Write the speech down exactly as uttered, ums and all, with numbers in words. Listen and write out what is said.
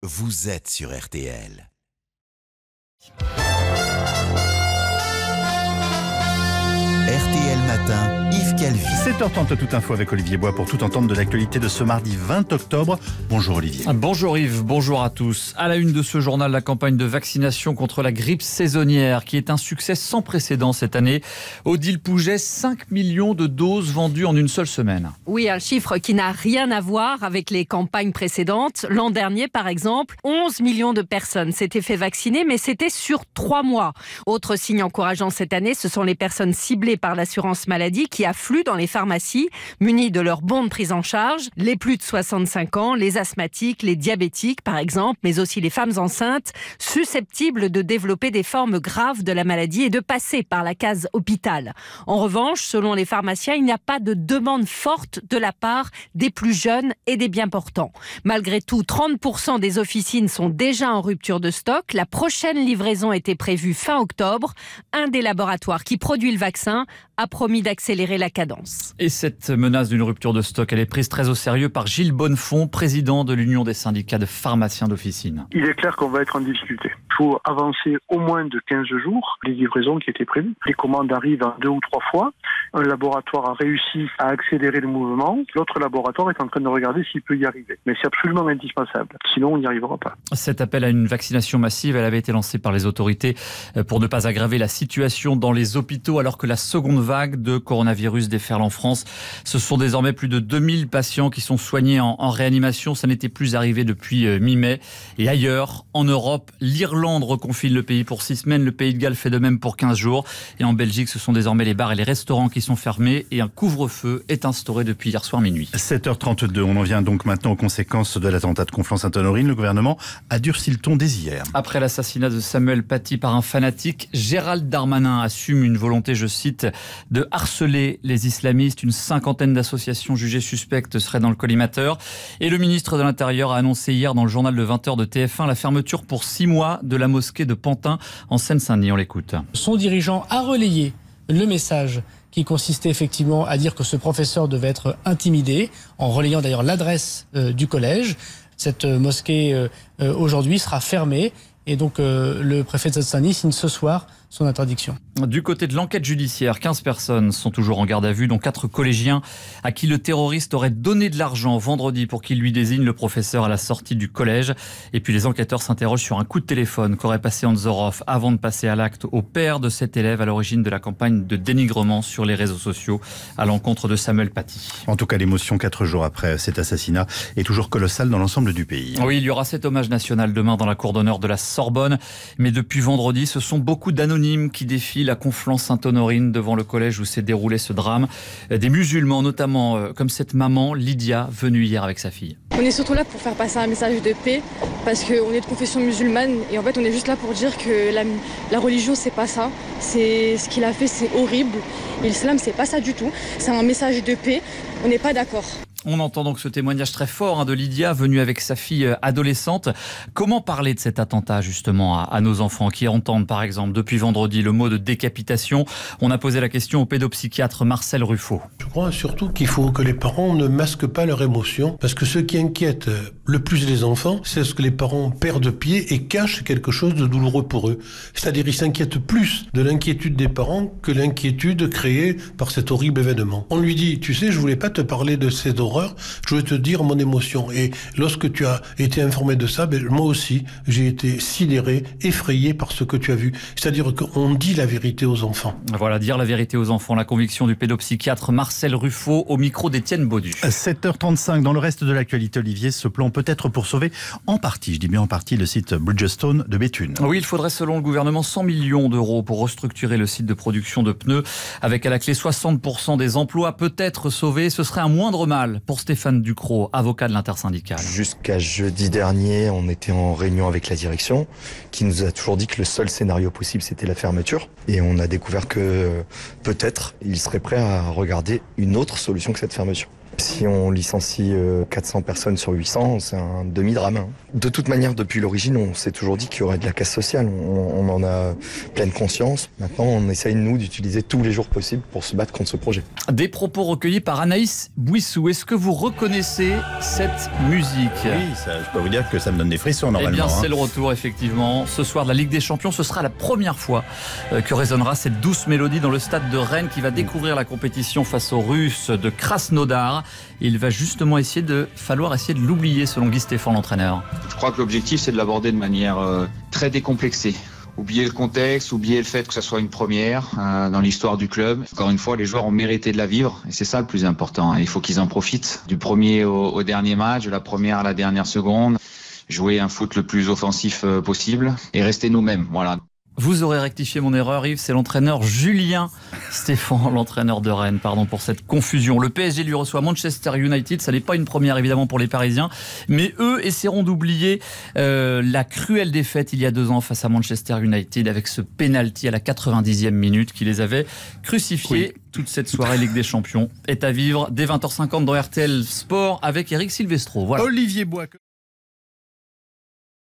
vous êtes sur R T L. R T L Matin, Yves Calvi. sept heures trente, toute info avec Olivier Bois pour tout entendre de l'actualité de ce mardi vingt octobre. Bonjour Olivier. Bonjour Yves, bonjour à tous. À la une de ce journal, la campagne de vaccination contre la grippe saisonnière qui est un succès sans précédent cette année. Odile Pouget, cinq millions de doses vendues en une seule semaine. Oui, un chiffre qui n'a rien à voir avec les campagnes précédentes. L'an dernier, par exemple, onze millions de personnes s'étaient fait vacciner, mais c'était sur trois mois. Autre signe encourageant cette année, ce sont les personnes ciblées par l'assurance maladie qui affluent dans les pharmacies, munis de leur bon de prise en charge. Les plus de soixante-cinq ans, les asthmatiques, les diabétiques par exemple, mais aussi les femmes enceintes, susceptibles de développer des formes graves de la maladie et de passer par la case hôpital. En revanche, selon les pharmaciens, il n'y a pas de demande forte de la part des plus jeunes et des bien portants. Malgré tout, trente pour cent des officines sont déjà en rupture de stock. La prochaine livraison était prévue fin octobre. Un des laboratoires qui produit le vaccin a promis d'accélérer la cadence. Et cette menace d'une rupture de stock, elle est prise très au sérieux par Gilles Bonnefond, président de l'Union des syndicats de pharmaciens d'officine. Il est clair qu'on va être en difficulté. Il faut avancer au moins de quinze jours les livraisons qui étaient prévues. Les commandes arrivent en deux ou trois fois. Un laboratoire a réussi à accélérer le mouvement. L'autre laboratoire est en train de regarder s'il peut y arriver. Mais c'est absolument indispensable. Sinon, on n'y arrivera pas. Cet appel à une vaccination massive, elle avait été lancée par les autorités pour ne pas aggraver la situation dans les hôpitaux alors que la seconde vague de coronavirus déferle en France. Ce sont désormais plus de deux mille patients qui sont soignés en, en réanimation. Ça n'était plus arrivé depuis euh, mi-mai. Et ailleurs, en Europe, l'Irlande reconfine le pays pour six semaines. Le Pays de Galles fait de même pour quinze jours. Et en Belgique, ce sont désormais les bars et les restaurants qui sont fermés. Et un couvre-feu est instauré depuis hier soir minuit. sept heures trente-deux, on en vient donc maintenant aux conséquences de l'attentat de Conflans-Sainte-Honorine. Le gouvernement a durci le ton dès hier. Après l'assassinat de Samuel Paty par un fanatique, Gérald Darmanin assume une volonté, je cite, de harceler les islamistes. Une cinquantaine d'associations jugées suspectes seraient dans le collimateur. Et le ministre de l'Intérieur a annoncé hier dans le journal de vingt heures de T F un la fermeture pour six mois de la mosquée de Pantin en Seine-Saint-Denis. On l'écoute. Son dirigeant a relayé le message qui consistait effectivement à dire que ce professeur devait être intimidé, en relayant d'ailleurs l'adresse euh, du collège. Cette euh, mosquée euh, euh, aujourd'hui sera fermée et donc euh, le préfet de Seine-Saint-Denis signe ce soir son interdiction. Du côté de l'enquête judiciaire, quinze personnes sont toujours en garde à vue, dont quatre collégiens à qui le terroriste aurait donné de l'argent vendredi pour qu'il lui désigne le professeur à la sortie du collège. Et puis les enquêteurs s'interrogent sur un coup de téléphone qu'aurait passé Anzorov avant de passer à l'acte au père de cet élève à l'origine de la campagne de dénigrement sur les réseaux sociaux à l'encontre de Samuel Paty. En tout cas, l'émotion quatre jours après cet assassinat est toujours colossale dans l'ensemble du pays. Oui, il y aura cet hommage national demain dans la cour d'honneur de la Sorbonne. Mais depuis vendredi, ce sont beaucoup d'anonymes qui défilent à Conflans-Sainte-Honorine devant le collège où s'est déroulé ce drame. Des musulmans notamment, comme cette maman Lydia, venue hier avec sa fille. On est surtout là pour faire passer un message de paix parce qu'on est de confession musulmane et en fait on est juste là pour dire que la, la religion c'est pas ça. C'est, ce qu'il a fait c'est horrible et l'islam c'est pas ça du tout. C'est un message de paix, on n'est pas d'accord. On entend donc ce témoignage très fort hein, de Lydia, venue avec sa fille adolescente. Comment parler de cet attentat justement à, à nos enfants qui entendent par exemple depuis vendredi le mot de décapitation? On a posé la question au pédopsychiatre Marcel Ruffo. Je crois surtout qu'il faut que les parents ne masquent pas leurs émotions parce que ce qui inquiète le plus les enfants, c'est ce que les parents perdent pied et cachent quelque chose de douloureux pour eux. C'est-à-dire ils s'inquiètent plus de l'inquiétude des parents que l'inquiétude créée par cet horrible événement. On lui dit, tu sais, je voulais pas te parler de ces horreurs, je voulais te dire mon émotion. Et lorsque tu as été informé de ça, ben, moi aussi, j'ai été sidéré, effrayé par ce que tu as vu. C'est-à-dire qu'on dit la vérité aux enfants. Voilà, dire la vérité aux enfants, la conviction du pédopsychiatre Marcel Ruffo au micro d'Étienne Baudu. sept heures trente-cinq, dans le reste de l'actualité, Olivier, ce plan peut-être pour sauver en partie, je dis bien en partie, le site Bridgestone de Béthune. Oui, il faudrait selon le gouvernement cent millions d'euros pour restructurer le site de production de pneus, avec à la clé soixante pour cent des emplois peut-être sauvés. Ce serait un moindre mal pour Stéphane Ducrot, avocat de l'intersyndicale. Jusqu'à jeudi dernier, on était en réunion avec la direction qui nous a toujours dit que le seul scénario possible c'était la fermeture. Et on a découvert que peut-être il serait prêt à regarder une autre solution que cette fermeture. Si on licencie quatre cents personnes sur huit cents, c'est un demi-drame. De toute manière, depuis l'origine, on s'est toujours dit qu'il y aurait de la casse sociale. On, on en a pleine conscience. Maintenant, on essaye, nous, d'utiliser tous les jours possibles pour se battre contre ce projet. Des propos recueillis par Anaïs Bouissou. Est-ce que vous reconnaissez cette musique ? Oui, ça, je peux vous dire que ça me donne des frissons normalement. Eh bien, c'est hein. le retour, effectivement. Ce soir de la Ligue des Champions, ce sera la première fois que résonnera cette douce mélodie dans le stade de Rennes qui va découvrir la compétition face aux Russes de Krasnodar. Il va justement essayer de falloir essayer de l'oublier, selon Guy Stéphane, l'entraîneur. Je crois que l'objectif, c'est de l'aborder de manière euh, très décomplexée. Oublier le contexte, oublier le fait que ça soit une première euh, dans l'histoire du club. Encore une fois, les joueurs ont mérité de la vivre et c'est ça le plus important. Il faut qu'ils en profitent. Du premier au, au dernier match, de la première à la dernière seconde. Jouer un foot le plus offensif euh, possible et rester nous-mêmes. Voilà. Vous aurez rectifié mon erreur, Yves, c'est l'entraîneur Julien Stéphan, l'entraîneur de Rennes, pardon pour cette confusion. Le P S G lui reçoit Manchester United, ça n'est pas une première évidemment pour les Parisiens, mais eux essaieront d'oublier euh, la cruelle défaite il y a deux ans face à Manchester United avec ce penalty à la quatre-vingt-dixième minute qui les avait crucifiés. Oui. Toute cette soirée Ligue des Champions est à vivre dès vingt heures cinquante dans R T L Sport avec Eric Silvestro. Voilà. Olivier Bois.